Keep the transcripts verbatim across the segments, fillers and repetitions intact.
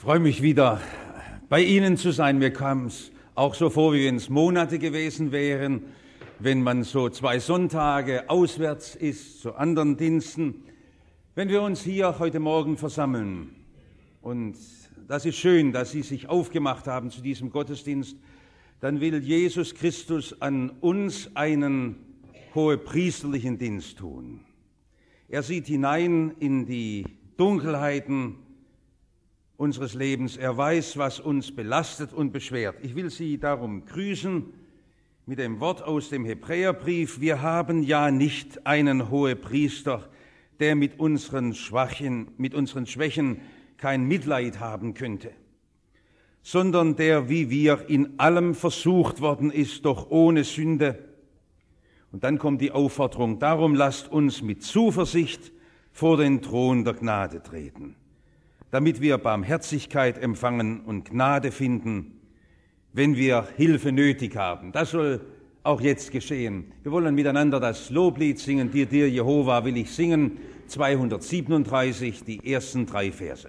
freue mich wieder, bei Ihnen zu sein. Mir kam es auch so vor, wie wenn es Monate gewesen wären, wenn man so zwei Sonntage auswärts ist, zu anderen Diensten. Wenn wir uns hier heute Morgen versammeln, und das ist schön, dass Sie sich aufgemacht haben zu diesem Gottesdienst, dann will Jesus Christus an uns einen hohepriesterlichen Dienst tun. Er sieht hinein in die Dunkelheiten unseres Lebens. Er weiß, was uns belastet und beschwert. Ich will Sie darum grüßen mit dem Wort aus dem Hebräerbrief. Wir haben ja nicht einen Hohepriester, der mit unseren Schwachen, mit unseren Schwächen kein Mitleid haben könnte, sondern der, wie wir, in allem versucht worden ist, doch ohne Sünde. Und dann kommt die Aufforderung: Darum lasst uns mit Zuversicht vor den Thron der Gnade treten, damit wir Barmherzigkeit empfangen und Gnade finden, wenn wir Hilfe nötig haben. Das soll auch jetzt geschehen. Wir wollen miteinander das Loblied singen. Dir, dir, Jehova, will ich singen. zweihundertsiebenunddreißig, die ersten drei Verse.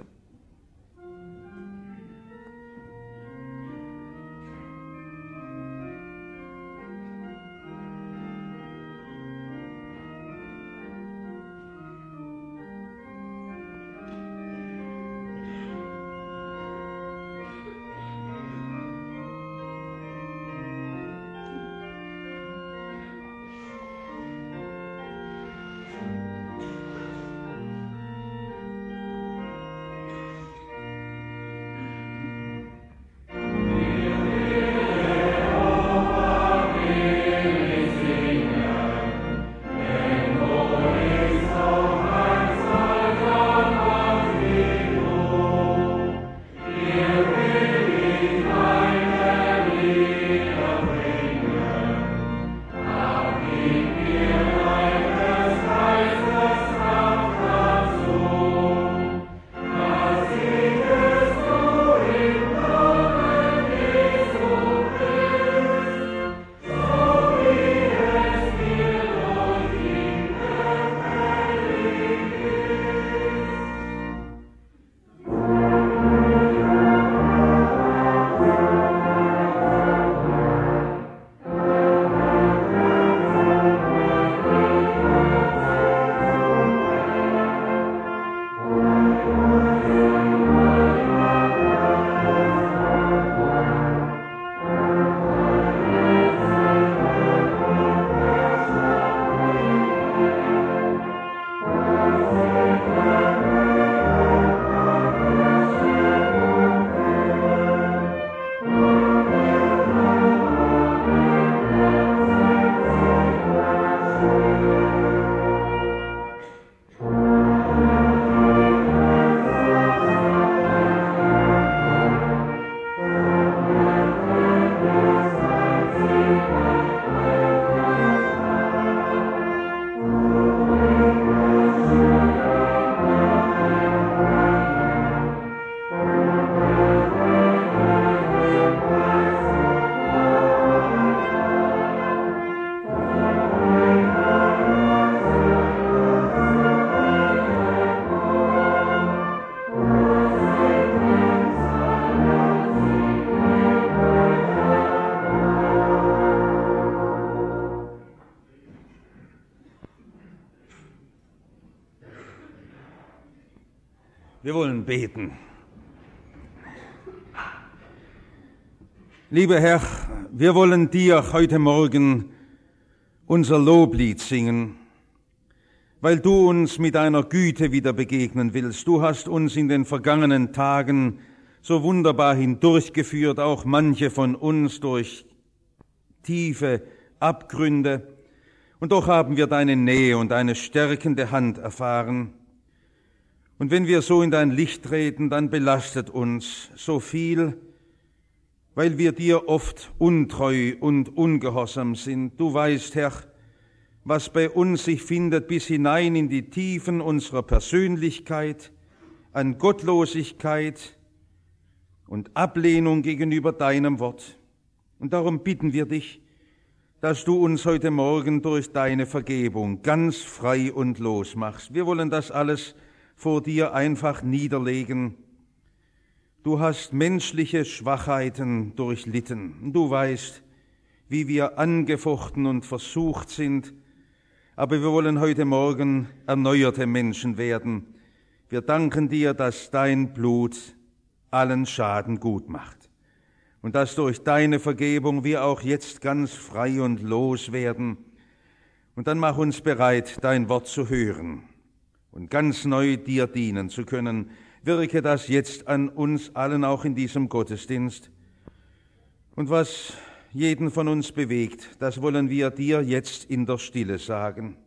Wir wollen beten. Lieber Herr, wir wollen dir heute Morgen unser Loblied singen, weil du uns mit deiner Güte wieder begegnen willst. Du hast uns in den vergangenen Tagen so wunderbar hindurchgeführt, auch manche von uns durch tiefe Abgründe. Und doch haben wir deine Nähe und deine stärkende Hand erfahren. Und wenn wir so in dein Licht treten, dann belastet uns so viel, weil wir dir oft untreu und ungehorsam sind. Du weißt, Herr, was bei uns sich findet bis hinein in die Tiefen unserer Persönlichkeit, an Gottlosigkeit und Ablehnung gegenüber deinem Wort. Und darum bitten wir dich, dass du uns heute Morgen durch deine Vergebung ganz frei und los machst. Wir wollen das alles vor dir einfach niederlegen Du hast menschliche Schwachheiten durchlitten. Du weißt, wie wir angefochten und versucht sind, aber wir wollen heute Morgen erneuerte Menschen werden. Wir danken dir, dass dein Blut allen Schaden gut macht und dass durch deine Vergebung wir auch jetzt ganz frei und los werden. Und dann mach uns bereit, dein Wort zu hören und ganz neu dir dienen zu können. Wirke das jetzt an uns allen, auch in diesem Gottesdienst. Und was jeden von uns bewegt, das wollen wir dir jetzt in der Stille sagen.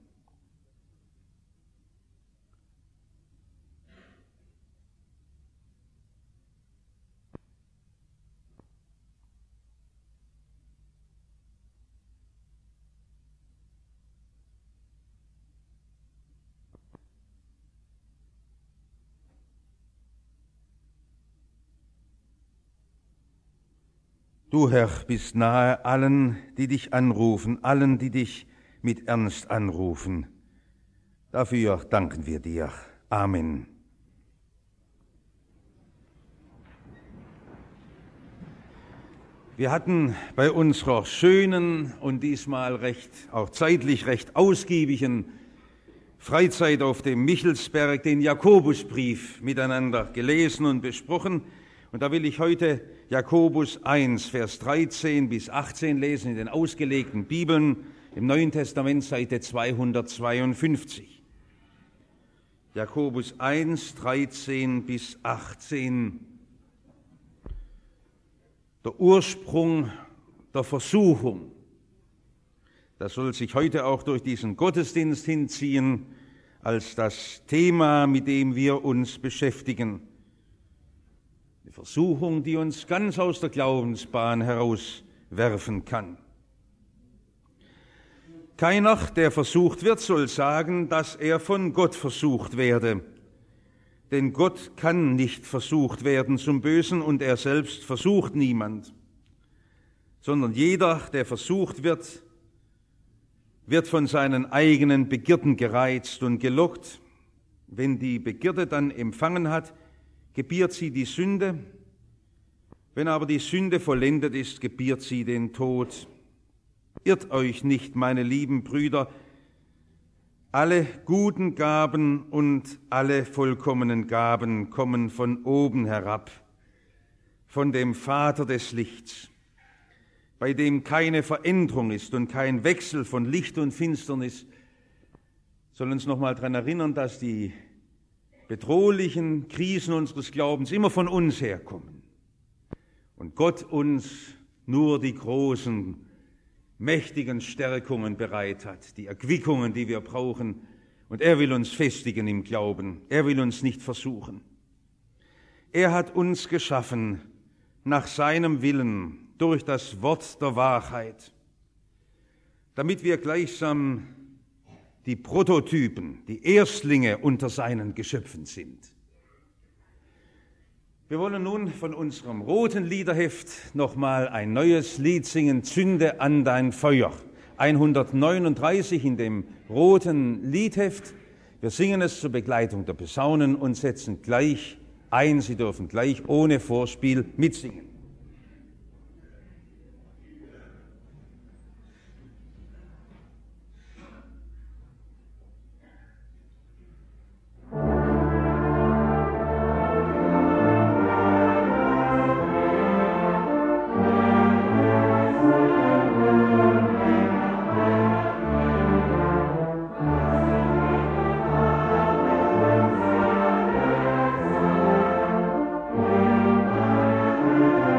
Du, Herr, bist nahe allen, die dich anrufen, allen, die dich mit Ernst anrufen. Dafür danken wir dir. Amen. Wir hatten bei unserer schönen und diesmal recht, auch zeitlich recht ausgiebigen Freizeit auf dem Michelsberg den Jakobusbrief miteinander gelesen und besprochen. Und da will ich heute Jakobus eins, Vers dreizehn bis achtzehn lesen in den ausgelegten Bibeln im Neuen Testament, Seite zweihundertzweiundfünfzig. Jakobus eins, dreizehn bis achtzehn. Der Ursprung der Versuchung. Das soll sich heute auch durch diesen Gottesdienst hinziehen als das Thema, mit dem wir uns beschäftigen. Die Versuchung, die uns ganz aus der Glaubensbahn herauswerfen kann. Keiner, der versucht wird, soll sagen, dass er von Gott versucht werde. Denn Gott kann nicht versucht werden zum Bösen und er selbst versucht niemand. Sondern jeder, der versucht wird, wird von seinen eigenen Begierden gereizt und gelockt. Wenn die Begierde dann empfangen hat, gebiert sie die Sünde. Wenn aber die Sünde vollendet ist, gebiert sie den Tod. Irrt euch nicht, meine lieben Brüder, alle guten Gaben und alle vollkommenen Gaben kommen von oben herab, von dem Vater des Lichts, bei dem keine Veränderung ist und kein Wechsel von Licht und Finsternis. Soll uns noch mal daran erinnern, dass die bedrohlichen Krisen unseres Glaubens immer von uns herkommen und Gott uns nur die großen, mächtigen Stärkungen bereit hat, die Erquickungen, die wir brauchen, und er will uns festigen im Glauben, er will uns nicht versuchen. Er hat uns geschaffen nach seinem Willen durch das Wort der Wahrheit, damit wir gleichsam die Prototypen, die Erstlinge unter seinen Geschöpfen sind. Wir wollen nun von unserem roten Liederheft nochmal ein neues Lied singen, Zünde an dein Feuer. hundertneununddreißig in dem roten Liedheft. Wir singen es zur Begleitung der Posaunen und setzen gleich ein. Sie dürfen gleich ohne Vorspiel mitsingen. Thank you.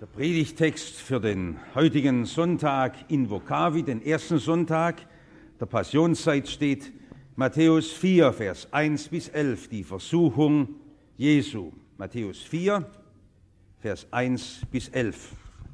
Der Predigtext für den heutigen Sonntag in Vocavi, den ersten Sonntag der Passionszeit, steht Matthäus vier, Vers eins bis elf, die Versuchung Jesu. Matthäus vier, Vers eins bis elf.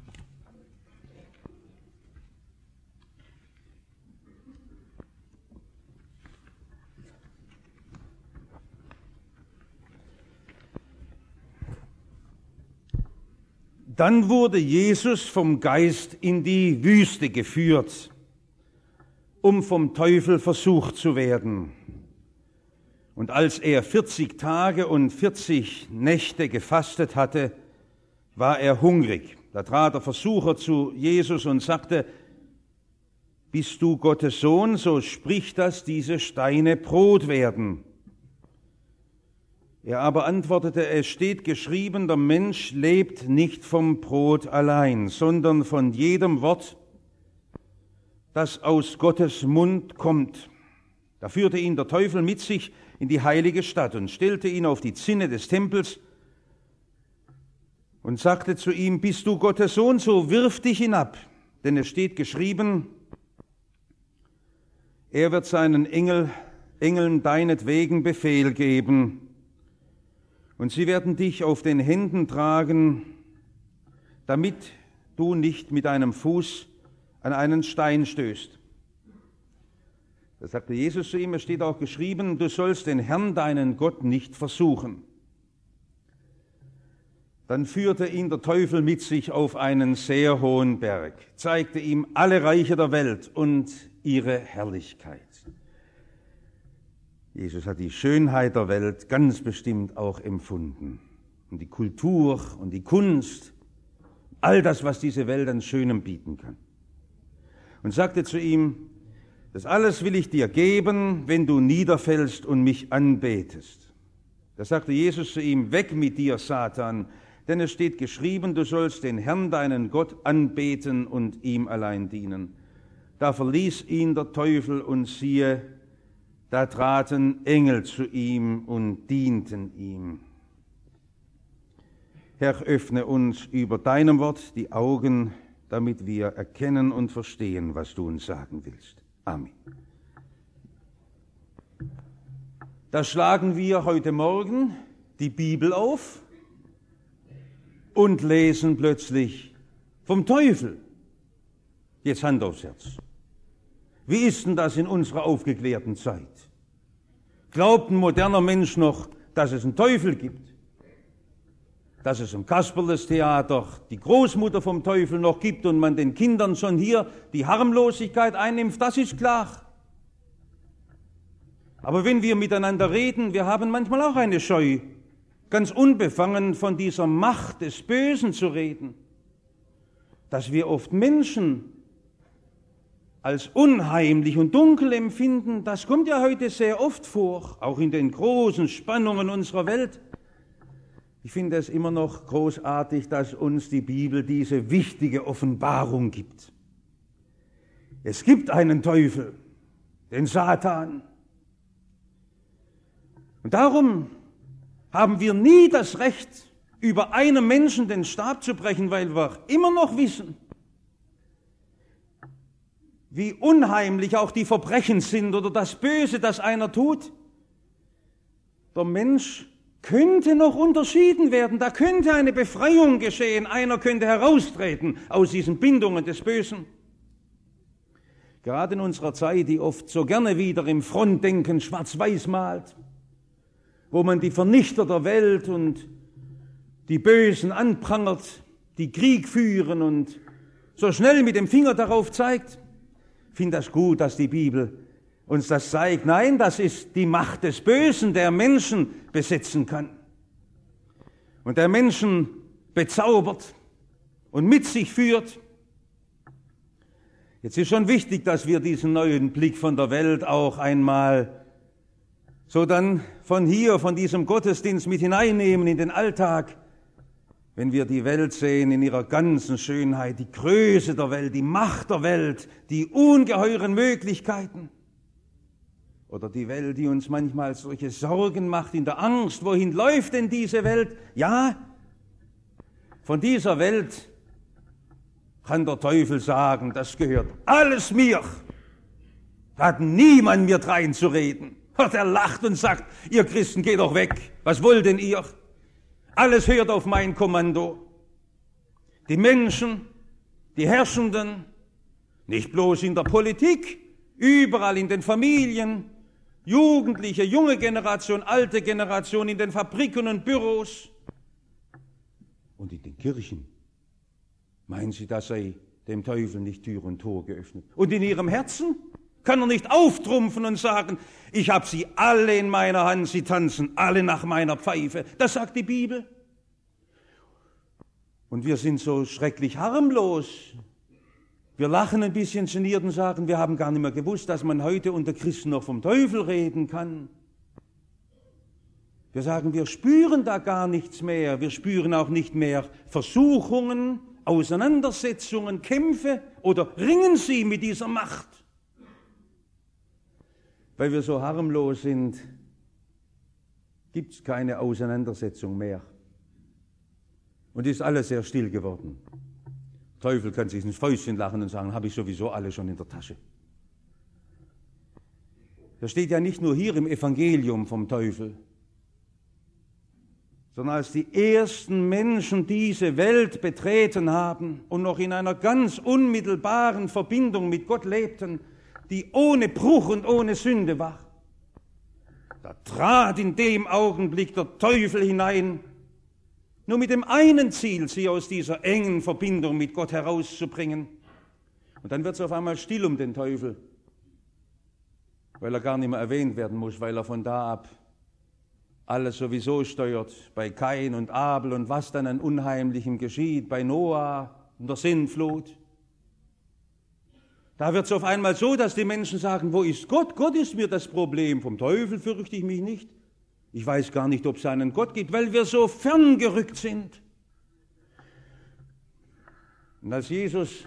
Dann wurde Jesus vom Geist in die Wüste geführt, um vom Teufel versucht zu werden. Und als er vierzig Tage und vierzig Nächte gefastet hatte, war er hungrig. Da trat der Versucher zu Jesus und sagte: Bist du Gottes Sohn, so sprich, dass diese Steine Brot werden. Er aber antwortete: Es steht geschrieben, der Mensch lebt nicht vom Brot allein, sondern von jedem Wort, das aus Gottes Mund kommt. Da führte ihn der Teufel mit sich in die heilige Stadt und stellte ihn auf die Zinne des Tempels und sagte zu ihm: Bist du Gottes Sohn, so wirf dich hinab, denn es steht geschrieben, er wird seinen Engel, Engeln deinetwegen Befehl geben, und sie werden dich auf den Händen tragen, damit du nicht mit deinem Fuß an einen Stein stößt. Da sagte Jesus zu ihm, es steht auch geschrieben, du sollst den Herrn, deinen Gott, nicht versuchen. Dann führte ihn der Teufel mit sich auf einen sehr hohen Berg, zeigte ihm alle Reiche der Welt und ihre Herrlichkeit. Jesus hat die Schönheit der Welt ganz bestimmt auch empfunden. Und die Kultur und die Kunst, all das, was diese Welt an Schönem bieten kann. Und sagte zu ihm, das alles will ich dir geben, wenn du niederfällst und mich anbetest. Da sagte Jesus zu ihm, weg mit dir, Satan, denn es steht geschrieben, du sollst den Herrn, deinen Gott, anbeten und ihm allein dienen. Da verließ ihn der Teufel und siehe, da traten Engel zu ihm und dienten ihm. Herr, öffne uns über deinem Wort die Augen, damit wir erkennen und verstehen, was du uns sagen willst. Amen. Da schlagen wir heute Morgen die Bibel auf und lesen plötzlich vom Teufel. Jetzt Hand aufs Herz. Wie ist denn das in unserer aufgeklärten Zeit? Glaubt ein moderner Mensch noch, dass es einen Teufel gibt? Dass es im Kasperles-Theater die Großmutter vom Teufel noch gibt und man den Kindern schon hier die Harmlosigkeit einnimmt, das ist klar. Aber wenn wir miteinander reden, wir haben manchmal auch eine Scheu, ganz unbefangen von dieser Macht des Bösen zu reden, dass wir oft Menschen als unheimlich und dunkel empfinden, das kommt ja heute sehr oft vor, auch in den großen Spannungen unserer Welt. Ich finde es immer noch großartig, dass uns die Bibel diese wichtige Offenbarung gibt. Es gibt einen Teufel, den Satan. Und darum haben wir nie das Recht, über einem Menschen den Stab zu brechen, weil wir immer noch wissen, wie unheimlich auch die Verbrechen sind oder das Böse, das einer tut. Der Mensch könnte noch unterschieden werden, da könnte eine Befreiung geschehen, einer könnte heraustreten aus diesen Bindungen des Bösen. Gerade in unserer Zeit, die oft so gerne wieder im Frontdenken schwarz-weiß malt, wo man die Vernichter der Welt und die Bösen anprangert, die Krieg führen und so schnell mit dem Finger darauf zeigt. Ich finde das gut, dass die Bibel uns das zeigt. Nein, das ist die Macht des Bösen, der Menschen besetzen kann und der Menschen bezaubert und mit sich führt. Jetzt ist schon wichtig, dass wir diesen neuen Blick von der Welt auch einmal so dann von hier, von diesem Gottesdienst mit hineinnehmen in den Alltag, wenn wir die Welt sehen in ihrer ganzen Schönheit, die Größe der Welt, die Macht der Welt, die ungeheuren Möglichkeiten. Oder die Welt, die uns manchmal solche Sorgen macht, in der Angst, wohin läuft denn diese Welt? Ja, von dieser Welt kann der Teufel sagen, das gehört alles mir. Da hat niemand mir dreinzureden. Der lacht und sagt, ihr Christen, geht doch weg. Was wollt denn ihr? Alles hört auf mein Kommando. Die Menschen, die Herrschenden, nicht bloß in der Politik, überall in den Familien, Jugendliche, junge Generation, alte Generation, in den Fabriken und Büros und in den Kirchen. Meinen Sie, das sei dem Teufel nicht Tür und Tor geöffnet? Und in Ihrem Herzen kann er nicht auftrumpfen und sagen, ich habe sie alle in meiner Hand, sie tanzen alle nach meiner Pfeife. Das sagt die Bibel. Und wir sind so schrecklich harmlos. Wir lachen ein bisschen geniert und sagen, wir haben gar nicht mehr gewusst, dass man heute unter Christen noch vom Teufel reden kann. Wir sagen, wir spüren da gar nichts mehr. Wir spüren auch nicht mehr Versuchungen, Auseinandersetzungen, Kämpfe oder ringen sie mit dieser Macht. Weil wir so harmlos sind, gibt es keine Auseinandersetzung mehr. Und ist alles sehr still geworden. Der Teufel kann sich ins Fäustchen lachen und sagen, habe ich sowieso alle schon in der Tasche. Das steht ja nicht nur hier im Evangelium vom Teufel, sondern als die ersten Menschen diese Welt betreten haben und noch in einer ganz unmittelbaren Verbindung mit Gott lebten, die ohne Bruch und ohne Sünde war, da trat in dem Augenblick der Teufel hinein, nur mit dem einen Ziel, sie aus dieser engen Verbindung mit Gott herauszubringen. Und dann wird es auf einmal still um den Teufel, weil er gar nicht mehr erwähnt werden muss, weil er von da ab alles sowieso steuert, bei Kain und Abel und was dann an Unheimlichem geschieht, bei Noah und der Sintflut. Da wird es auf einmal so, dass die Menschen sagen, wo ist Gott? Gott ist mir das Problem, vom Teufel fürchte ich mich nicht. Ich weiß gar nicht, ob es einen Gott gibt, weil wir so ferngerückt sind. Und als Jesus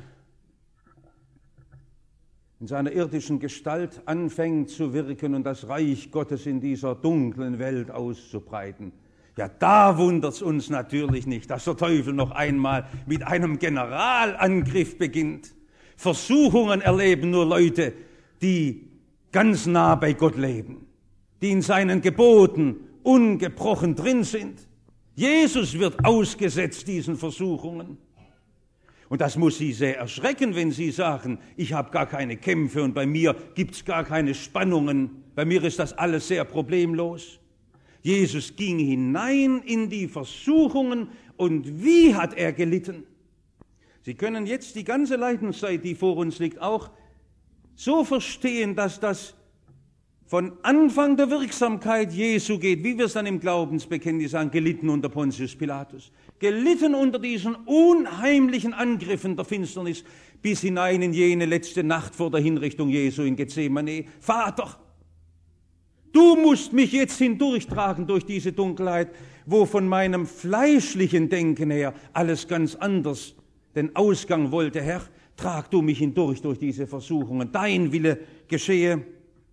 in seiner irdischen Gestalt anfängt zu wirken und das Reich Gottes in dieser dunklen Welt auszubreiten, ja, da wundert es uns natürlich nicht, dass der Teufel noch einmal mit einem Generalangriff beginnt. Versuchungen erleben nur Leute, die ganz nah bei Gott leben, die in seinen Geboten ungebrochen drin sind. Jesus wird ausgesetzt diesen Versuchungen. Und das muss Sie sehr erschrecken, wenn Sie sagen, ich habe gar keine Kämpfe und bei mir gibt es gar keine Spannungen. Bei mir ist das alles sehr problemlos. Jesus ging hinein in die Versuchungen und wie hat er gelitten? Sie können jetzt die ganze Leidenszeit, die vor uns liegt, auch so verstehen, dass das von Anfang der Wirksamkeit Jesu geht, wie wir es dann im Glaubensbekenntnis sagen, gelitten unter Pontius Pilatus, gelitten unter diesen unheimlichen Angriffen der Finsternis, bis hinein in jene letzte Nacht vor der Hinrichtung Jesu in Gethsemane. Vater, du musst mich jetzt hindurchtragen durch diese Dunkelheit, wo von meinem fleischlichen Denken her alles ganz anders den Ausgang wollte. Herr, trag du mich hindurch durch diese Versuchungen, dein Wille geschehe.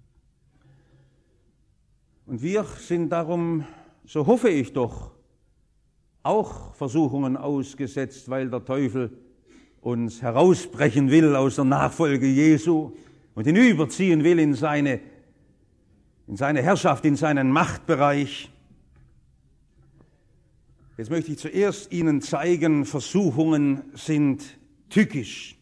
Und wir sind darum, so hoffe ich doch, auch Versuchungen ausgesetzt, weil der Teufel uns herausbrechen will aus der Nachfolge Jesu und hinüberziehen will in seine, in seine Herrschaft, in seinen Machtbereich. Jetzt möchte ich zuerst Ihnen zeigen, Versuchungen sind tückisch.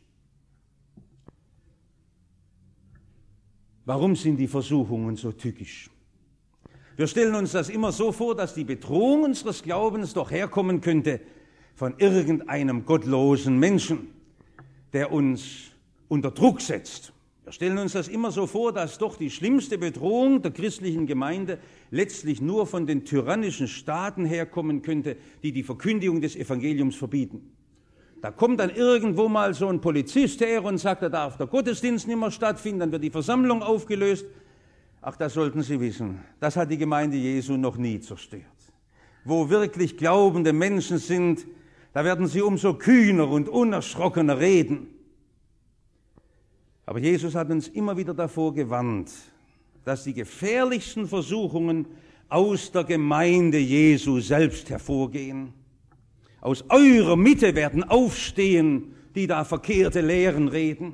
Warum sind die Versuchungen so tückisch? Wir stellen uns das immer so vor, dass die Bedrohung unseres Glaubens doch herkommen könnte von irgendeinem gottlosen Menschen, der uns unter Druck setzt. Wir stellen uns das immer so vor, dass doch die schlimmste Bedrohung der christlichen Gemeinde letztlich nur von den tyrannischen Staaten herkommen könnte, die die Verkündigung des Evangeliums verbieten. Da kommt dann irgendwo mal so ein Polizist her und sagt, da darf der Gottesdienst nicht mehr stattfinden, dann wird die Versammlung aufgelöst. Ach, das sollten Sie wissen, das hat die Gemeinde Jesu noch nie zerstört. Wo wirklich glaubende Menschen sind, da werden sie umso kühner und unerschrockener reden. Aber Jesus hat uns immer wieder davor gewarnt, dass die gefährlichsten Versuchungen aus der Gemeinde Jesu selbst hervorgehen. Aus eurer Mitte werden aufstehen die da verkehrte Lehren reden.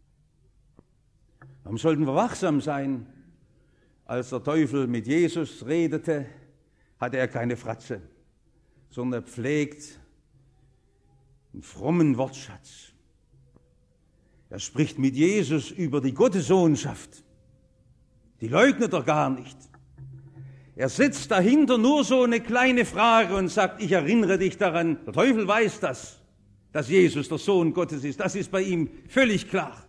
Warum sollten wir wachsam sein? Als der Teufel mit Jesus redete, hatte er keine Fratze, sondern er pflegt einen frommen Wortschatz. Er spricht mit Jesus über die Gottessohnschaft. Die leugnet er gar nicht. Er setzt dahinter nur so eine kleine Frage und sagt, ich erinnere dich daran, der Teufel weiß das, dass Jesus der Sohn Gottes ist. Das ist bei ihm völlig klar.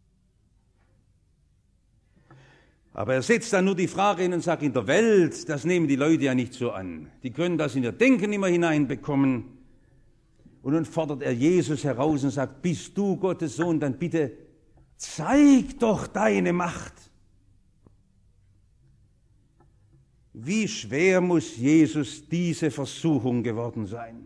Aber er setzt dann nur die Frage hin und sagt, in der Welt, das nehmen die Leute ja nicht so an. Die können das in ihr Denken immer hineinbekommen. Und dann fordert er Jesus heraus und sagt, bist du Gottes Sohn, dann bitte zeig doch deine Macht. Wie schwer muss Jesus diese Versuchung geworden sein?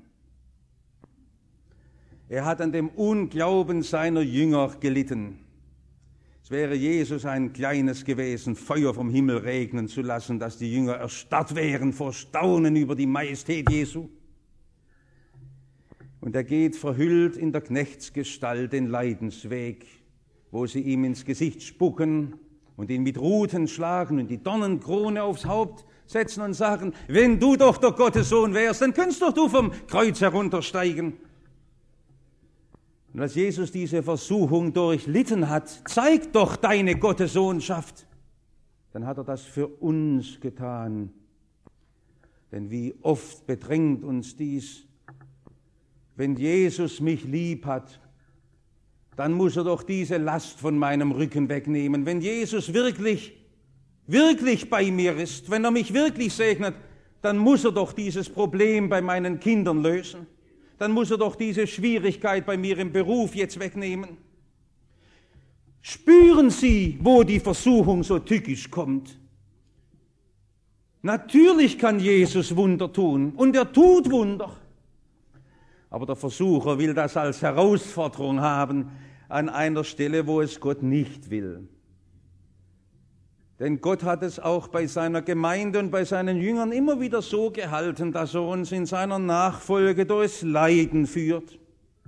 Er hat an dem Unglauben seiner Jünger gelitten. Es wäre Jesus ein kleines gewesen, Feuer vom Himmel regnen zu lassen, dass die Jünger erstarrt wären vor Staunen über die Majestät Jesu. Und er geht verhüllt in der Knechtsgestalt den Leidensweg, wo sie ihm ins Gesicht spucken und ihn mit Ruten schlagen und die Dornenkrone aufs Haupt setzen und sagen, wenn du doch der Gottessohn wärst, dann könntest doch du vom Kreuz heruntersteigen. Und als Jesus diese Versuchung durchlitten hat, zeig doch deine Gottessohnschaft, dann hat er das für uns getan. Denn wie oft bedrängt uns dies, wenn Jesus mich lieb hat, dann muss er doch diese Last von meinem Rücken wegnehmen. Wenn Jesus wirklich, wirklich bei mir ist, wenn er mich wirklich segnet, dann muss er doch dieses Problem bei meinen Kindern lösen. Dann muss er doch diese Schwierigkeit bei mir im Beruf jetzt wegnehmen. Spüren Sie, wo die Versuchung so tückisch kommt. Natürlich kann Jesus Wunder tun und er tut Wunder. Aber der Versucher will das als Herausforderung haben an einer Stelle, wo es Gott nicht will. Denn Gott hat es auch bei seiner Gemeinde und bei seinen Jüngern immer wieder so gehalten, dass er uns in seiner Nachfolge durchs Leiden führt.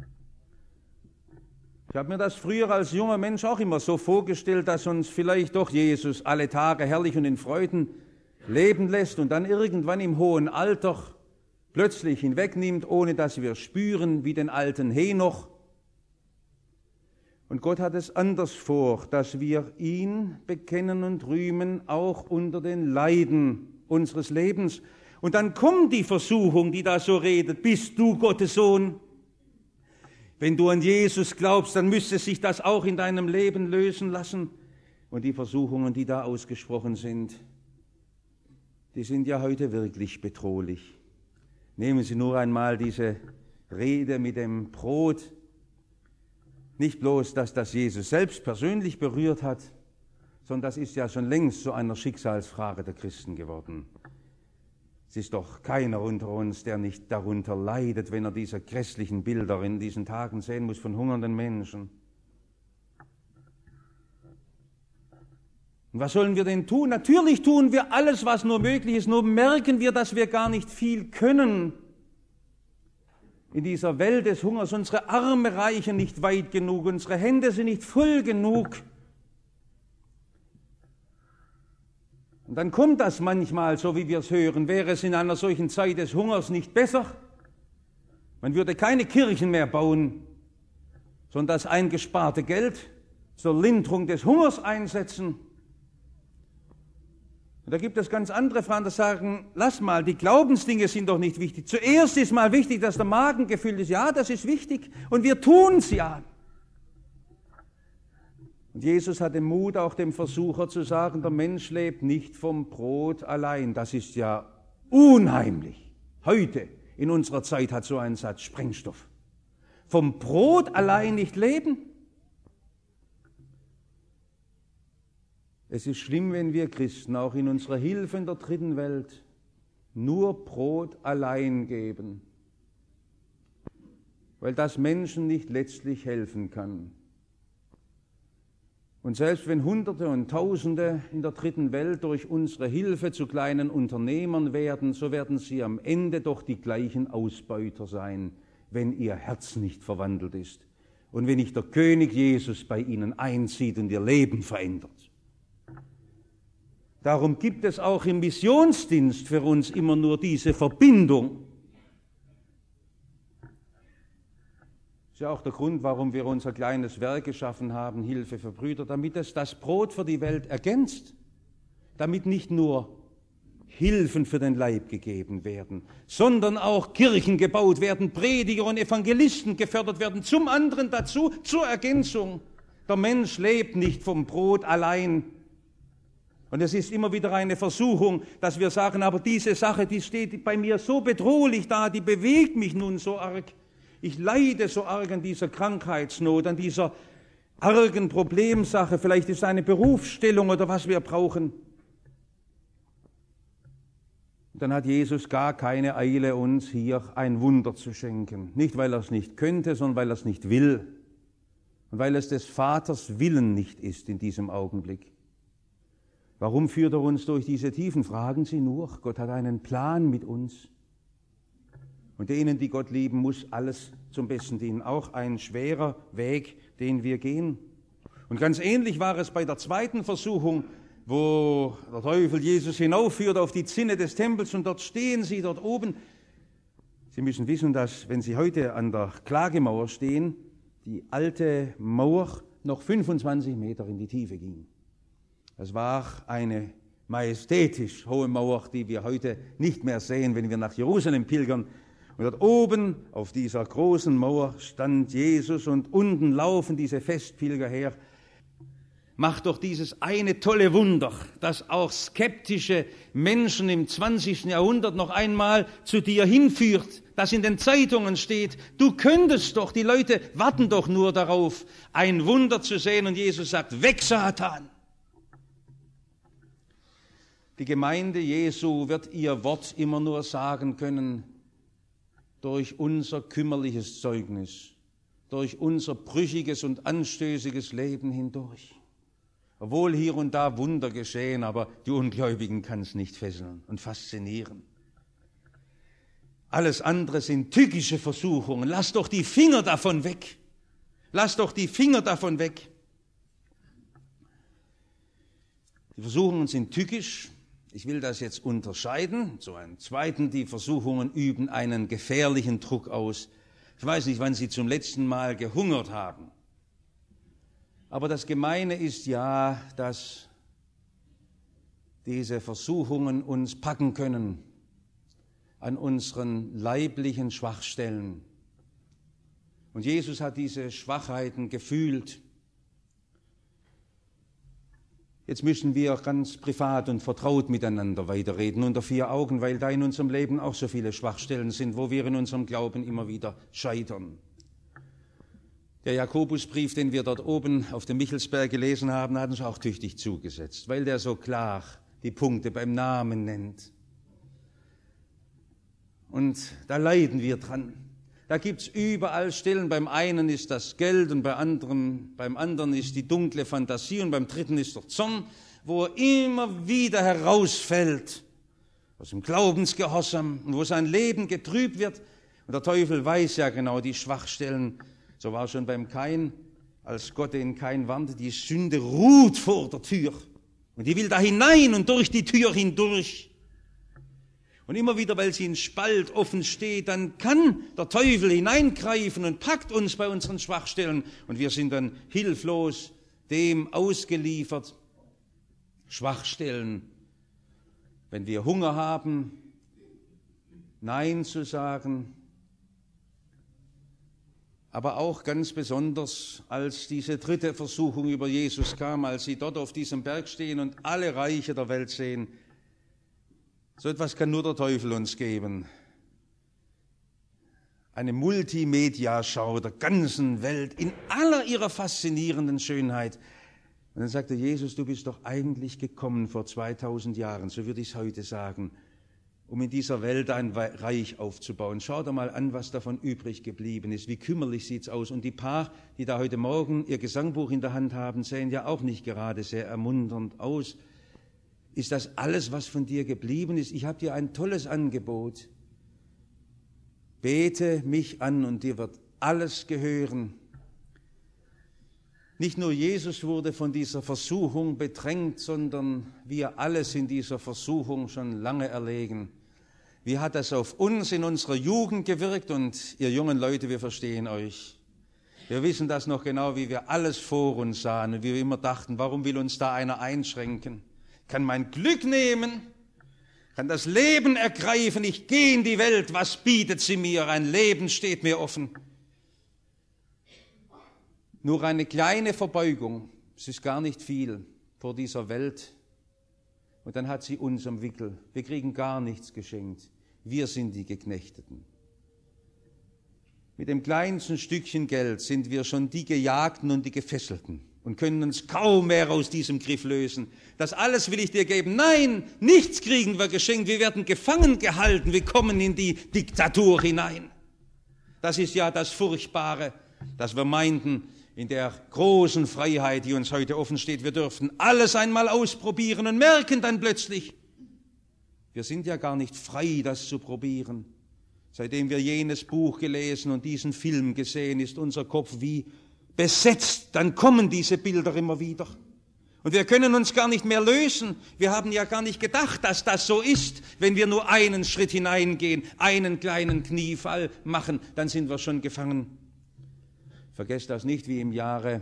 Ich habe mir das früher als junger Mensch auch immer so vorgestellt, dass uns vielleicht doch Jesus alle Tage herrlich und in Freuden leben lässt und dann irgendwann im hohen Alter plötzlich hinwegnimmt, ohne dass wir spüren, wie den alten Henoch. Und Gott hat es anders vor, dass wir ihn bekennen und rühmen, auch unter den Leiden unseres Lebens. Und dann kommt die Versuchung, die da so redet, bist du Gottes Sohn? Wenn du an Jesus glaubst, dann müsste sich das auch in deinem Leben lösen lassen. Und die Versuchungen, die da ausgesprochen sind, die sind ja heute wirklich bedrohlich. Nehmen Sie nur einmal diese Rede mit dem Brot. Nicht bloß, dass das Jesus selbst persönlich berührt hat, sondern das ist ja schon längst zu einer Schicksalsfrage der Christen geworden. Es ist doch keiner unter uns, der nicht darunter leidet, wenn er diese grässlichen Bilder in diesen Tagen sehen muss von hungernden Menschen. Und was sollen wir denn tun? Natürlich tun wir alles, was nur möglich ist, nur merken wir, dass wir gar nicht viel können. In dieser Welt des Hungers, unsere Arme reichen nicht weit genug, unsere Hände sind nicht voll genug. Und dann kommt das manchmal, so wie wir es hören, wäre es in einer solchen Zeit des Hungers nicht besser? Man würde keine Kirchen mehr bauen, sondern das eingesparte Geld zur Linderung des Hungers einsetzen. Und da gibt es ganz andere Fragen, die sagen, lass mal, die Glaubensdinge sind doch nicht wichtig. Zuerst ist mal wichtig, dass der Magen gefüllt ist. Ja, das ist wichtig. Und wir tun es ja. Und Jesus hat den Mut, auch dem Versucher zu sagen, der Mensch lebt nicht vom Brot allein. Das ist ja unheimlich. Heute, in unserer Zeit, hat so ein Satz Sprengstoff. Vom Brot allein nicht leben? Es ist schlimm, wenn wir Christen auch in unserer Hilfe in der dritten Welt nur Brot allein geben, weil das Menschen nicht letztlich helfen kann. Und selbst wenn Hunderte und Tausende in der dritten Welt durch unsere Hilfe zu kleinen Unternehmern werden, so werden sie am Ende doch die gleichen Ausbeuter sein, wenn ihr Herz nicht verwandelt ist. und wenn nicht der König Jesus bei ihnen einzieht und ihr Leben verändert. Darum gibt es auch im Missionsdienst für uns immer nur diese Verbindung. Das ist ja auch der Grund, warum wir unser kleines Werk geschaffen haben, Hilfe für Brüder, damit es das Brot für die Welt ergänzt, damit nicht nur Hilfen für den Leib gegeben werden, sondern auch Kirchen gebaut werden, Prediger und Evangelisten gefördert werden, zum anderen dazu, zur Ergänzung. Der Mensch lebt nicht vom Brot allein. Und es ist immer wieder eine Versuchung, dass wir sagen, aber diese Sache, die steht bei mir so bedrohlich da, die bewegt mich nun so arg. Ich leide so arg an dieser Krankheitsnot, an dieser argen Problemsache. Vielleicht ist es eine Berufsstellung oder was wir brauchen. Dann hat Jesus gar keine Eile, uns hier ein Wunder zu schenken. Nicht, weil er es nicht könnte, sondern weil er es nicht will. Und weil es des Vaters Willen nicht ist in diesem Augenblick. Warum führt er uns durch diese Tiefen? Fragen Sie nur. Gott hat einen Plan mit uns. Und denen, die Gott lieben, muss alles zum Besten dienen. Auch ein schwerer Weg, den wir gehen. Und ganz ähnlich war es bei der zweiten Versuchung, wo der Teufel Jesus hinaufführt auf die Zinne des Tempels und dort stehen sie, dort oben. Sie müssen wissen, dass, wenn Sie heute an der Klagemauer stehen, die alte Mauer noch fünfundzwanzig Meter in die Tiefe ging. Das war eine majestätisch hohe Mauer, die wir heute nicht mehr sehen, wenn wir nach Jerusalem pilgern. Und dort oben auf dieser großen Mauer stand Jesus und unten laufen diese Festpilger her. Mach doch dieses eine tolle Wunder, das auch skeptische Menschen im zwanzigsten Jahrhundert noch einmal zu dir hinführt, das in den Zeitungen steht. Du könntest doch, die Leute warten doch nur darauf, ein Wunder zu sehen. Und Jesus sagt, weg Satan! Die Gemeinde Jesu wird ihr Wort immer nur sagen können durch unser kümmerliches Zeugnis, durch unser brüchiges und anstößiges Leben hindurch. Obwohl hier und da Wunder geschehen, aber die Ungläubigen kann es nicht fesseln und faszinieren. Alles andere sind tückische Versuchungen. Lass doch die Finger davon weg. Lass doch die Finger davon weg. Die Versuchungen sind tückisch. Ich will das jetzt unterscheiden. Zu einem zweiten, die Versuchungen üben einen gefährlichen Druck aus. Ich weiß nicht, wann Sie zum letzten Mal gehungert haben. Aber das Gemeine ist ja, dass diese Versuchungen uns packen können an unseren leiblichen Schwachstellen. Und Jesus hat diese Schwachheiten gefühlt. Jetzt müssen wir ganz privat und vertraut miteinander weiterreden unter vier Augen, weil da in unserem Leben auch so viele Schwachstellen sind, wo wir in unserem Glauben immer wieder scheitern. Der Jakobusbrief, den wir dort oben auf dem Michelsberg gelesen haben, hat uns auch tüchtig zugesetzt, weil der so klar die Punkte beim Namen nennt. Und da leiden wir dran. Da gibt's überall Stellen. Beim einen ist das Geld und bei anderen, beim anderen ist die dunkle Fantasie und beim dritten ist der Zorn, wo er immer wieder herausfällt aus dem Glaubensgehorsam und wo sein Leben getrübt wird. Und der Teufel weiß ja genau die Schwachstellen. So war schon beim Kain, als Gott den Kain warnte, die Sünde ruht vor der Tür. Und die will da hinein und durch die Tür hindurch. Und immer wieder, weil sie in Spalt offen steht, dann kann der Teufel hineingreifen und packt uns bei unseren Schwachstellen. Und wir sind dann hilflos dem ausgeliefert. Schwachstellen. Wenn wir Hunger haben, Nein zu sagen. Aber auch ganz besonders, als diese dritte Versuchung über Jesus kam, als sie dort auf diesem Berg stehen und alle Reiche der Welt sehen. So etwas kann nur der Teufel uns geben. Eine Multimedia-Schau der ganzen Welt in aller ihrer faszinierenden Schönheit. Und dann sagte Jesus, du bist doch eigentlich gekommen vor zweitausend Jahren, so würde ich es heute sagen, um in dieser Welt ein Reich aufzubauen. Schau dir mal an, was davon übrig geblieben ist. Wie kümmerlich sieht's aus. Und die paar, die da heute Morgen ihr Gesangbuch in der Hand haben, sehen ja auch nicht gerade sehr ermunternd aus. Ist das alles, was von dir geblieben ist? Ich habe dir ein tolles Angebot. Bete mich an und dir wird alles gehören. Nicht nur Jesus wurde von dieser Versuchung bedrängt, sondern wir alle sind dieser Versuchung schon lange erlegen. Wie hat das auf uns in unserer Jugend gewirkt? Und ihr jungen Leute, wir verstehen euch. Wir wissen das noch genau, wie wir alles vor uns sahen und wie wir immer dachten, warum will uns da einer einschränken? Ich kann mein Glück nehmen, kann das Leben ergreifen, ich gehe in die Welt, was bietet sie mir? Ein Leben steht mir offen. Nur eine kleine Verbeugung, es ist gar nicht viel vor dieser Welt. Und dann hat sie uns am Wickel. Wir kriegen gar nichts geschenkt. Wir sind die Geknechteten. Mit dem kleinsten Stückchen Geld sind wir schon die Gejagten und die Gefesselten und können uns kaum mehr aus diesem Griff lösen. Das alles will ich dir geben. Nein, nichts kriegen wir geschenkt. Wir werden gefangen gehalten. Wir kommen in die Diktatur hinein. Das ist ja das Furchtbare, dass wir meinten, in der großen Freiheit, die uns heute offen steht, wir dürfen alles einmal ausprobieren und merken dann plötzlich, wir sind ja gar nicht frei, das zu probieren. Seitdem wir jenes Buch gelesen und diesen Film gesehen, ist unser Kopf wie besetzt. Dann kommen diese Bilder immer wieder. Und wir können uns gar nicht mehr lösen. Wir haben ja gar nicht gedacht, dass das so ist. Wenn wir nur einen Schritt hineingehen, einen kleinen Kniefall machen, dann sind wir schon gefangen. Vergesst das nicht, wie im Jahre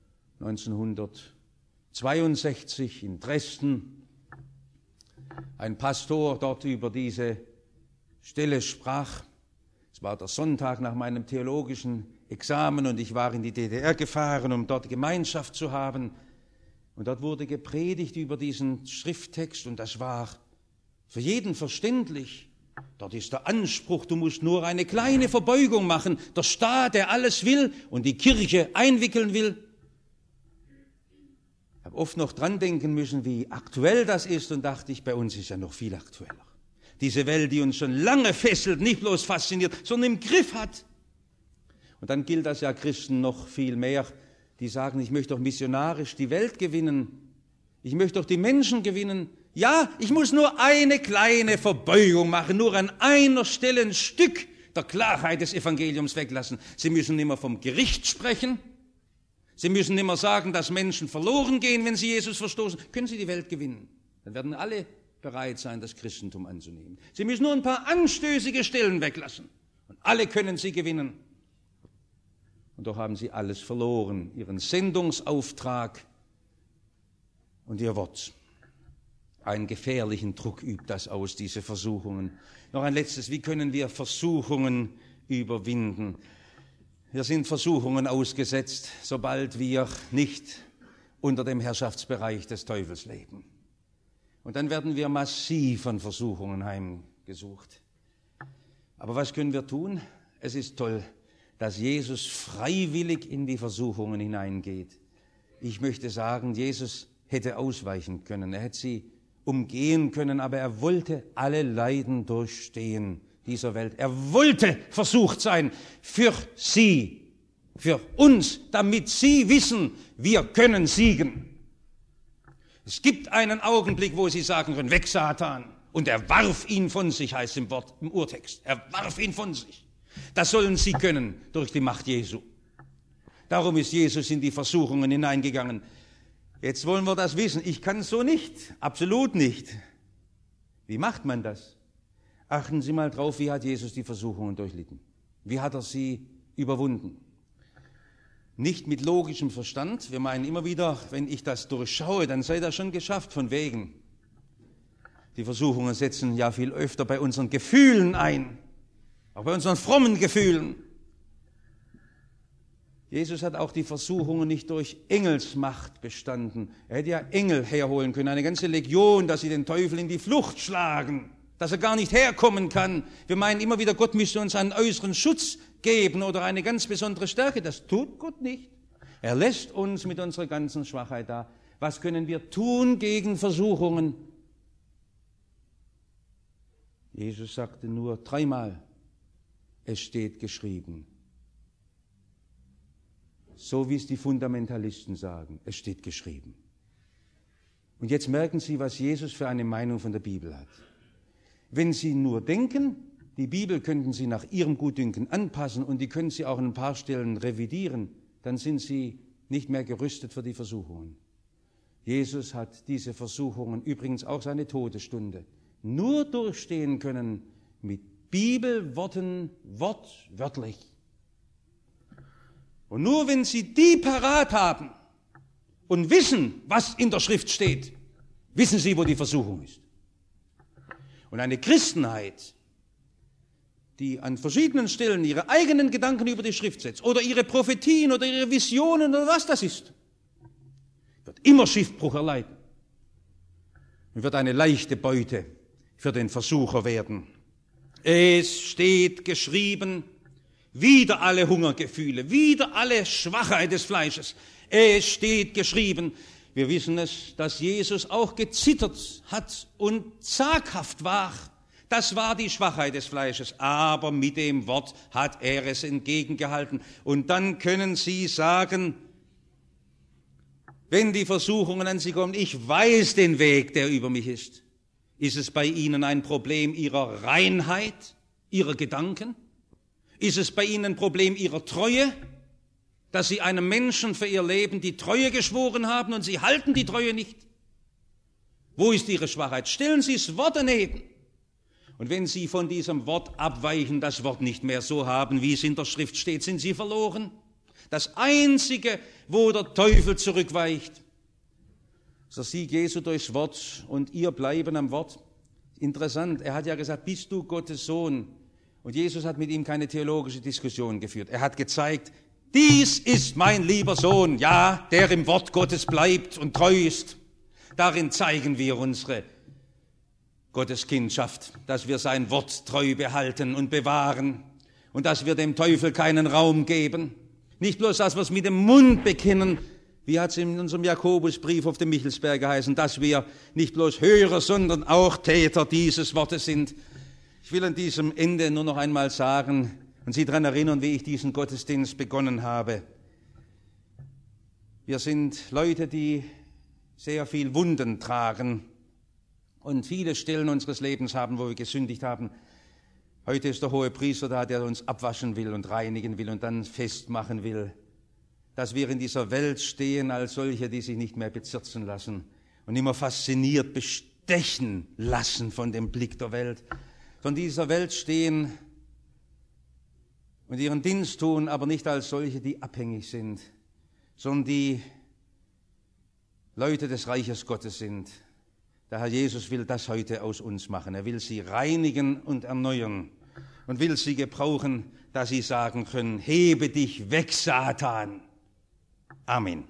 neunzehnhundertzweiundsechzig in Dresden ein Pastor dort über diese Stelle sprach. Es war der Sonntag nach meinem theologischen Examen und ich war in die D D R gefahren, um dort Gemeinschaft zu haben. Und dort wurde gepredigt über diesen Schrifttext und das war für jeden verständlich. Dort ist der Anspruch, du musst nur eine kleine Verbeugung machen. Der Staat, der alles will und die Kirche einwickeln will. Ich habe oft noch dran denken müssen, wie aktuell das ist und dachte ich, bei uns ist ja noch viel aktueller. Diese Welt, die uns schon lange fesselt, nicht bloß fasziniert, sondern im Griff hat. Und dann gilt das ja Christen noch viel mehr, die sagen, ich möchte doch missionarisch die Welt gewinnen. Ich möchte doch die Menschen gewinnen. Ja, ich muss nur eine kleine Verbeugung machen, nur an einer Stelle ein Stück der Klarheit des Evangeliums weglassen. Sie müssen nicht mehr vom Gericht sprechen. Sie müssen nicht mehr sagen, dass Menschen verloren gehen, wenn sie Jesus verstoßen. Können sie die Welt gewinnen? Dann werden alle bereit sein, das Christentum anzunehmen. Sie müssen nur ein paar anstößige Stellen weglassen. Und alle können sie gewinnen. Und doch haben sie alles verloren, ihren Sendungsauftrag und ihr Wort. Einen gefährlichen Druck übt das aus, diese Versuchungen. Noch ein letztes, wie können wir Versuchungen überwinden? Wir sind Versuchungen ausgesetzt, sobald wir nicht unter dem Herrschaftsbereich des Teufels leben. Und dann werden wir massiv von Versuchungen heimgesucht. Aber was können wir tun? Es ist toll, dass Jesus freiwillig in die Versuchungen hineingeht. Ich möchte sagen, Jesus hätte ausweichen können, er hätte sie umgehen können, aber er wollte alle Leiden durchstehen dieser Welt. Er wollte versucht sein für sie, für uns, damit sie wissen, wir können siegen. Es gibt einen Augenblick, wo sie sagen können, weg Satan. Und er warf ihn von sich, heißt im Wort, im Urtext. Er warf ihn von sich. Das sollen sie können durch die Macht Jesu. Darum ist Jesus in die Versuchungen hineingegangen. Jetzt wollen wir das wissen. Ich kann es so nicht, absolut nicht. Wie macht man das? Achten Sie mal drauf, wie hat Jesus die Versuchungen durchlitten? Wie hat er sie überwunden? Nicht mit logischem Verstand. Wir meinen immer wieder, wenn ich das durchschaue, dann sei das schon geschafft, von wegen. Die Versuchungen setzen ja viel öfter bei unseren Gefühlen ein, auch bei unseren frommen Gefühlen. Jesus hat auch die Versuchungen nicht durch Engelsmacht bestanden. Er hätte ja Engel herholen können, eine ganze Legion, dass sie den Teufel in die Flucht schlagen, dass er gar nicht herkommen kann. Wir meinen immer wieder, Gott müsste uns einen äußeren Schutz geben oder eine ganz besondere Stärke. Das tut Gott nicht. Er lässt uns mit unserer ganzen Schwachheit da. Was können wir tun gegen Versuchungen? Jesus sagte nur dreimal, es steht geschrieben. So wie es die Fundamentalisten sagen, es steht geschrieben. Und jetzt merken Sie, was Jesus für eine Meinung von der Bibel hat. Wenn Sie nur denken, die Bibel könnten Sie nach Ihrem Gutdünken anpassen und die können Sie auch an ein paar Stellen revidieren, dann sind Sie nicht mehr gerüstet für die Versuchungen. Jesus hat diese Versuchungen, übrigens auch seine Todesstunde, nur durchstehen können mit Bibelworten wortwörtlich. Und nur wenn Sie die parat haben und wissen, was in der Schrift steht, wissen Sie, wo die Versuchung ist. Und eine Christenheit, die an verschiedenen Stellen ihre eigenen Gedanken über die Schrift setzt oder ihre Prophetien oder ihre Visionen oder was das ist, wird immer Schiffbruch erleiden und wird eine leichte Beute für den Versucher werden. Es steht geschrieben, wieder alle Hungergefühle, wieder alle Schwachheit des Fleisches. Es steht geschrieben, wir wissen es, dass Jesus auch gezittert hat und zaghaft war. Das war die Schwachheit des Fleisches, aber mit dem Wort hat er es entgegengehalten. Und dann können Sie sagen, wenn die Versuchungen an Sie kommen, ich weiß den Weg, der über mich ist. Ist es bei Ihnen ein Problem Ihrer Reinheit, Ihrer Gedanken? Ist es bei Ihnen ein Problem Ihrer Treue, dass Sie einem Menschen für Ihr Leben die Treue geschworen haben und Sie halten die Treue nicht? Wo ist Ihre Schwachheit? Stellen Sie das Wort daneben. Und wenn Sie von diesem Wort abweichen, das Wort nicht mehr so haben, wie es in der Schrift steht, sind Sie verloren. Das Einzige, wo der Teufel zurückweicht, ist der Sieg Jesu durchs Wort und ihr Bleiben am Wort. Interessant, er hat ja gesagt, bist du Gottes Sohn? Und Jesus hat mit ihm keine theologische Diskussion geführt. Er hat gezeigt, dies ist mein lieber Sohn, ja, der im Wort Gottes bleibt und treu ist. Darin zeigen wir unsere Gotteskindschaft, dass wir sein Wort treu behalten und bewahren und dass wir dem Teufel keinen Raum geben. Nicht bloß, dass wir es mit dem Mund bekennen, wie hat es in unserem Jakobusbrief auf dem Michelsberg geheißen, dass wir nicht bloß Hörer, sondern auch Täter dieses Wortes sind. Ich will an diesem Ende nur noch einmal sagen und Sie daran erinnern, wie ich diesen Gottesdienst begonnen habe. Wir sind Leute, die sehr viel Wunden tragen und viele Stellen unseres Lebens haben, wo wir gesündigt haben. Heute ist der Hohepriester da, der uns abwaschen will und reinigen will und dann festmachen will, dass wir in dieser Welt stehen als solche, die sich nicht mehr bezirzen lassen und immer fasziniert bestechen lassen von dem Blick der Welt. Von dieser Welt stehen und ihren Dienst tun, aber nicht als solche, die abhängig sind, sondern die Leute des Reiches Gottes sind. Der Herr Jesus will das heute aus uns machen. Er will sie reinigen und erneuern und will sie gebrauchen, dass sie sagen können, hebe dich weg, Satan. Amen.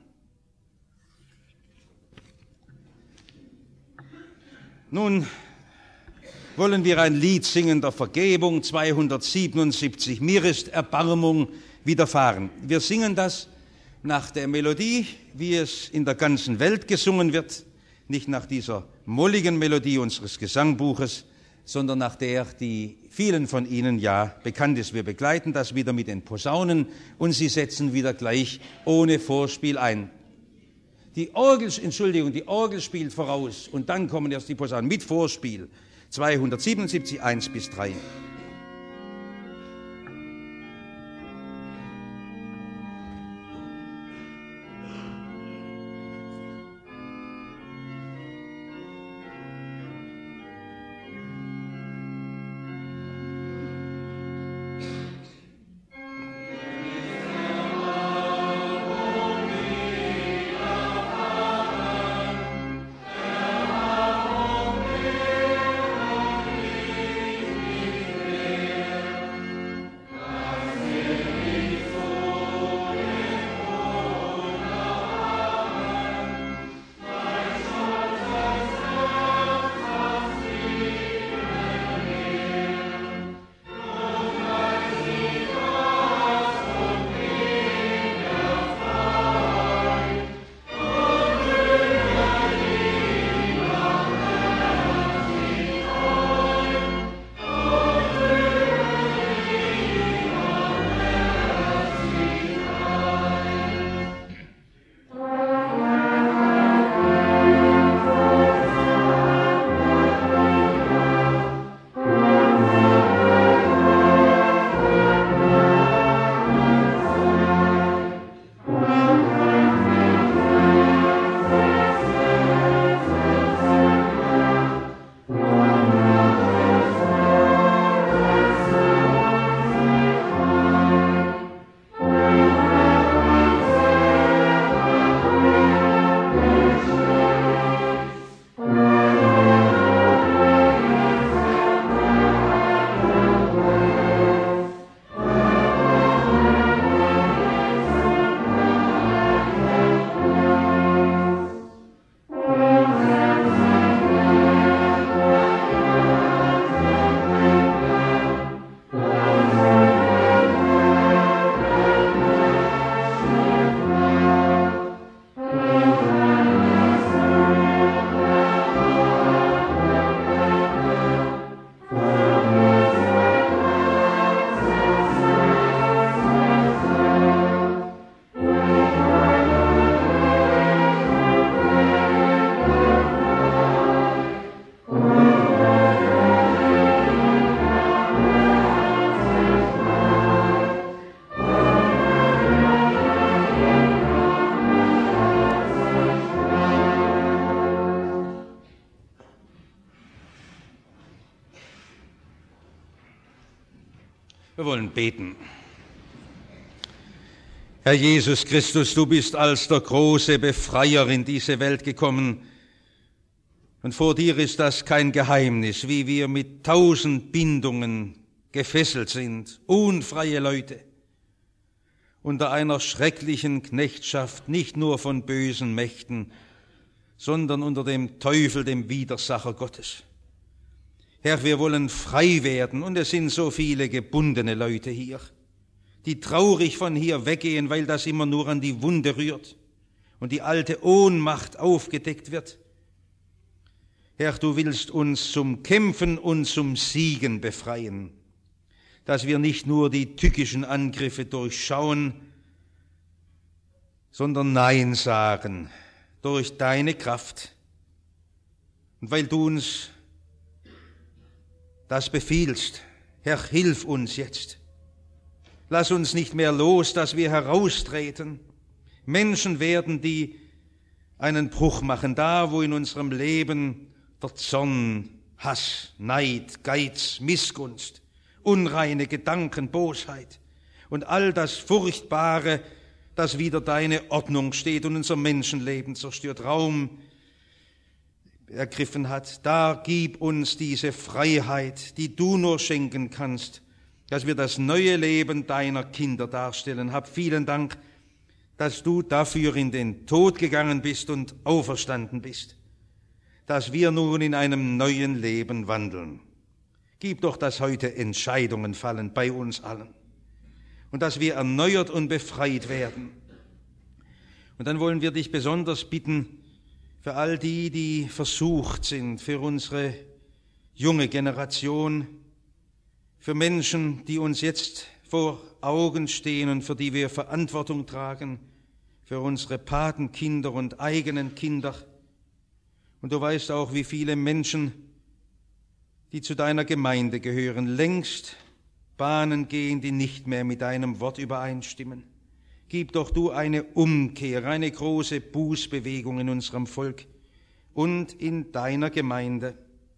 Nun wollen wir ein Lied singen der Vergebung, zweihundertsiebenundsiebzig. Mir ist Erbarmung widerfahren. Wir singen das nach der Melodie, wie es in der ganzen Welt gesungen wird, nicht nach dieser molligen Melodie unseres Gesangbuches, sondern nach der, die vielen von Ihnen ja bekannt ist. Wir begleiten das wieder mit den Posaunen und Sie setzen wieder gleich ohne Vorspiel ein. Die Orgel, Entschuldigung, die Orgel spielt voraus und dann kommen erst die Posaunen mit Vorspiel. zweihundertsiebenundsiebzig, eins bis drei. Amen. wollen beten. Herr Jesus Christus, du bist als der große Befreier in diese Welt gekommen. Und vor dir ist das kein Geheimnis, wie wir mit tausend Bindungen gefesselt sind, unfreie Leute, unter einer schrecklichen Knechtschaft, nicht nur von bösen Mächten, sondern unter dem Teufel, dem Widersacher Gottes. Herr, wir wollen frei werden, und es sind so viele gebundene Leute hier, die traurig von hier weggehen, weil das immer nur an die Wunde rührt und die alte Ohnmacht aufgedeckt wird. Herr, du willst uns zum Kämpfen und zum Siegen befreien, dass wir nicht nur die tückischen Angriffe durchschauen, sondern Nein sagen durch deine Kraft. Und weil du uns das befiehlst, Herr, hilf uns jetzt. Lass uns nicht mehr los, dass wir heraustreten, Menschen werden, die einen Bruch machen, da wo in unserem Leben der Zorn, Hass, Neid, Geiz, Missgunst, unreine Gedanken, Bosheit und all das Furchtbare, das wider deine Ordnung steht und unser Menschenleben zerstört, Raum ergriffen hat. Da gib uns diese Freiheit, die du nur schenken kannst, dass wir das neue Leben deiner Kinder darstellen. Hab vielen Dank, dass du dafür in den Tod gegangen bist und auferstanden bist, dass wir nun in einem neuen Leben wandeln. Gib doch, dass heute Entscheidungen fallen bei uns allen und dass wir erneuert und befreit werden. Und dann wollen wir dich besonders bitten für all die, die versucht sind, für unsere junge Generation, für Menschen, die uns jetzt vor Augen stehen und für die wir Verantwortung tragen, für unsere Patenkinder und eigenen Kinder. Und du weißt auch, wie viele Menschen, die zu deiner Gemeinde gehören, längst Bahnen gehen, die nicht mehr mit deinem Wort übereinstimmen. Gib doch du eine Umkehr, eine große Bußbewegung in unserem Volk und in deiner Gemeinde,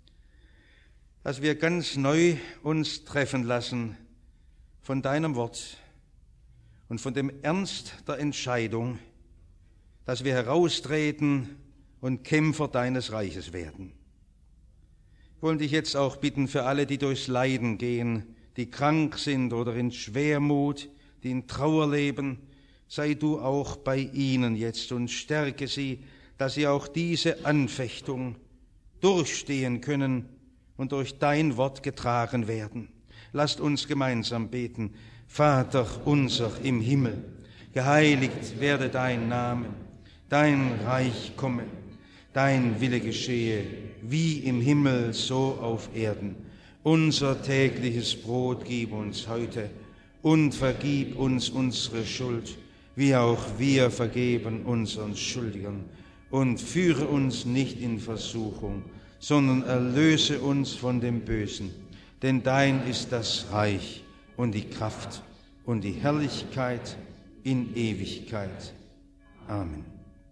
dass wir ganz neu uns treffen lassen von deinem Wort und von dem Ernst der Entscheidung, dass wir heraustreten und Kämpfer deines Reiches werden. Wir wollen dich jetzt auch bitten für alle, die durchs Leiden gehen, die krank sind oder in Schwermut, die in Trauer leben, sei du auch bei ihnen jetzt und stärke sie, dass sie auch diese Anfechtung durchstehen können und durch dein Wort getragen werden. Lasst uns gemeinsam beten. Vater unser im Himmel, geheiligt werde dein Name, dein Reich komme, dein Wille geschehe, wie im Himmel, so auf Erden. Unser tägliches Brot gib uns heute und vergib uns unsere Schuld, wie auch wir vergeben unseren Schuldigern. Und führe uns nicht in Versuchung, sondern erlöse uns von dem Bösen. Denn dein ist das Reich und die Kraft und die Herrlichkeit in Ewigkeit. Amen.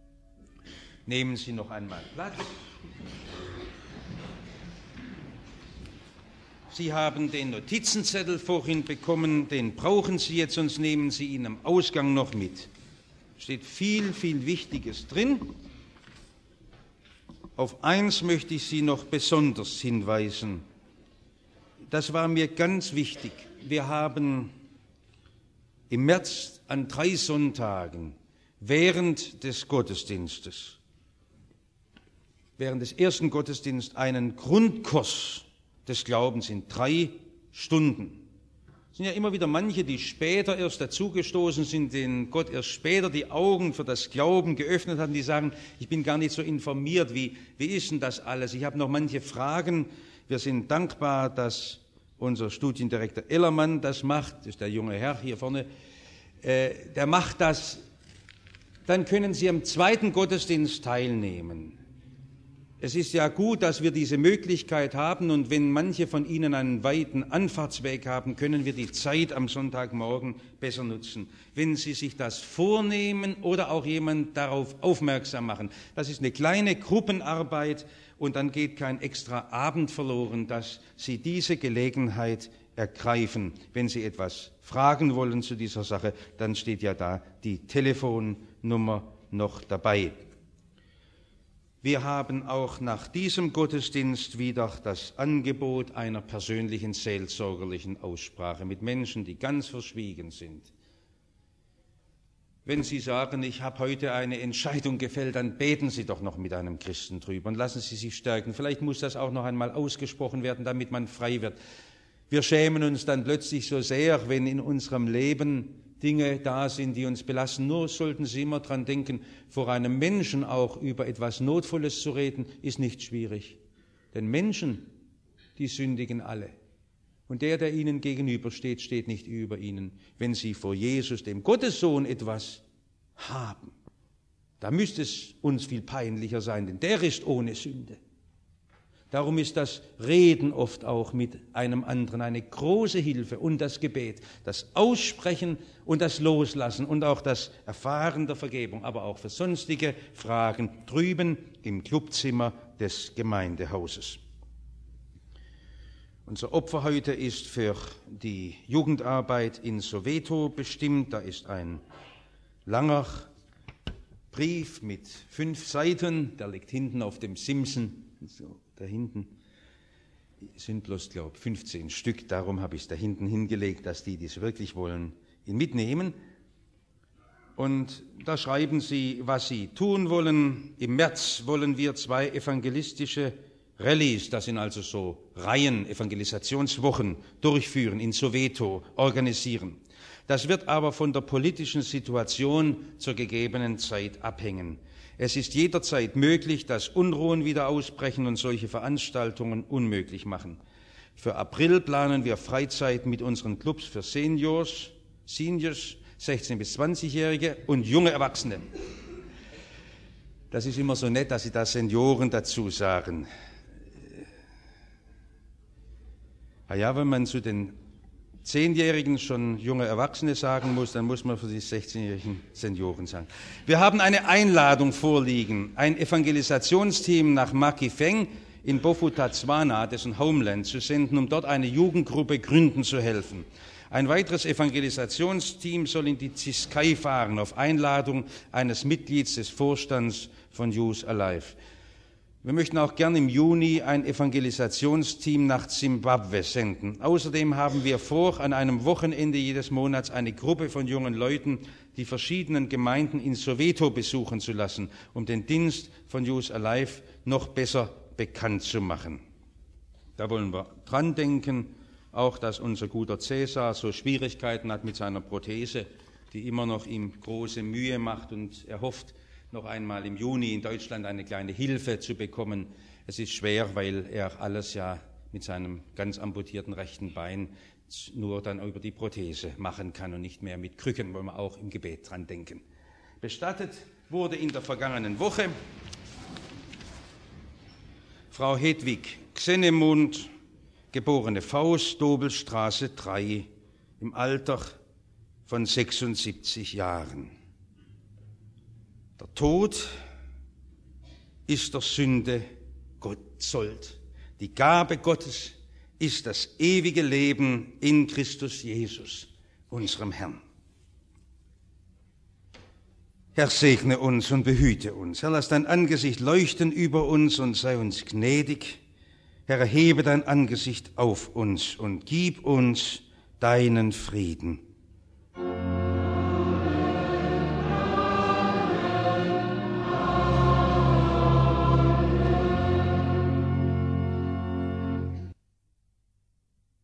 Nehmen Sie noch einmal Platz. Sie haben den Notizenzettel vorhin bekommen, den brauchen Sie jetzt, sonst nehmen Sie ihn am Ausgang noch mit. Steht viel, viel Wichtiges drin. Auf eins möchte ich Sie noch besonders hinweisen. Das war mir ganz wichtig. Wir haben im März an drei Sonntagen während des Gottesdienstes, während des ersten Gottesdienstes einen Grundkurs des Glaubens in drei Stunden. Es sind ja immer wieder manche, die später erst dazugestoßen sind, denen Gott erst später die Augen für das Glauben geöffnet hat, die sagen, ich bin gar nicht so informiert, wie, wie ist denn das alles? Ich habe noch manche Fragen. Wir sind dankbar, dass unser Studiendirektor Ellermann das macht, das ist der junge Herr hier vorne, äh, der macht das. Dann können Sie am zweiten Gottesdienst teilnehmen. Es ist ja gut, dass wir diese Möglichkeit haben, und wenn manche von Ihnen einen weiten Anfahrtsweg haben, können wir die Zeit am Sonntagmorgen besser nutzen. Wenn Sie sich das vornehmen oder auch jemand darauf aufmerksam machen. Das ist eine kleine Gruppenarbeit und dann geht kein extra Abend verloren, dass Sie diese Gelegenheit ergreifen. Wenn Sie etwas fragen wollen zu dieser Sache, dann steht ja da die Telefonnummer noch dabei. Wir haben auch nach diesem Gottesdienst wieder das Angebot einer persönlichen seelsorgerlichen Aussprache mit Menschen, die ganz verschwiegen sind. Wenn Sie sagen, ich habe heute eine Entscheidung gefällt, dann beten Sie doch noch mit einem Christen drüber und lassen Sie sich stärken. Vielleicht muss das auch noch einmal ausgesprochen werden, damit man frei wird. Wir schämen uns dann plötzlich so sehr, wenn in unserem Leben Dinge da sind, die uns belasten. Nur sollten Sie immer dran denken, vor einem Menschen auch über etwas Notvolles zu reden, ist nicht schwierig. Denn Menschen, die sündigen alle. Und der, der ihnen gegenübersteht, steht nicht über ihnen. Wenn sie vor Jesus, dem Gottessohn, etwas haben, da müsste es uns viel peinlicher sein, denn der ist ohne Sünde. Darum ist das Reden oft auch mit einem anderen eine große Hilfe und das Gebet, das Aussprechen und das Loslassen und auch das Erfahren der Vergebung, aber auch für sonstige Fragen drüben im Clubzimmer des Gemeindehauses. Unser Opfer heute ist für die Jugendarbeit in Soweto bestimmt. Da ist ein langer Brief mit fünf Seiten, der liegt hinten auf dem Simsen, so da hinten. Es sind bloß, glaube ich, fünfzehn Stück, darum habe ich es da hinten hingelegt, dass die, die es wirklich wollen, ihn mitnehmen. Und da schreiben sie, was sie tun wollen. Im März wollen wir zwei evangelistische Rallyes, das sind also so Reihen, Evangelisationswochen, durchführen, in Soweto organisieren. Das wird aber von der politischen Situation zur gegebenen Zeit abhängen. Es ist jederzeit möglich, dass Unruhen wieder ausbrechen und solche Veranstaltungen unmöglich machen. Für April planen wir Freizeit mit unseren Clubs für Seniors, Seniors, sechzehn- bis zwanzigjährige und junge Erwachsene. Das ist immer so nett, dass Sie da Senioren dazu sagen. Na ja, wenn man zu den Zehnjährigen schon junge Erwachsene sagen muss, dann muss man für die sechzehnjährigen Senioren sagen. Wir haben eine Einladung vorliegen, ein Evangelisationsteam nach Makifeng in Bophuthatswana, dessen Homeland, zu senden, um dort eine Jugendgruppe gründen zu helfen. Ein weiteres Evangelisationsteam soll in die Ziskei fahren, auf Einladung eines Mitglieds des Vorstands von Youth Alive. Wir möchten auch gern im Juni ein Evangelisationsteam nach Zimbabwe senden. Außerdem haben wir vor, an einem Wochenende jedes Monats eine Gruppe von jungen Leuten die verschiedenen Gemeinden in Soweto besuchen zu lassen, um den Dienst von Youth Alive noch besser bekannt zu machen. Da wollen wir dran denken, auch dass unser guter Cäsar so Schwierigkeiten hat mit seiner Prothese, die immer noch ihm große Mühe macht, und er hofft, noch einmal im Juni in Deutschland eine kleine Hilfe zu bekommen. Es ist schwer, weil er alles ja mit seinem ganz amputierten rechten Bein nur dann über die Prothese machen kann und nicht mehr mit Krücken, wollen wir auch im Gebet dran denken. Bestattet wurde in der vergangenen Woche Frau Hedwig Xenemund, geborene Faust, Dobelstraße drei, im Alter von sechsundsiebzig Jahren. Der Tod ist der Sünde Gott Sold. Die Gabe Gottes ist das ewige Leben in Christus Jesus, unserem Herrn. Herr, segne uns und behüte uns. Herr, lass dein Angesicht leuchten über uns und sei uns gnädig. Herr, erhebe dein Angesicht auf uns und gib uns deinen Frieden.